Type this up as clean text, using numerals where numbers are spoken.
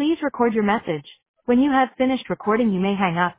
Please record your message. When you have finished recording, you may hang up.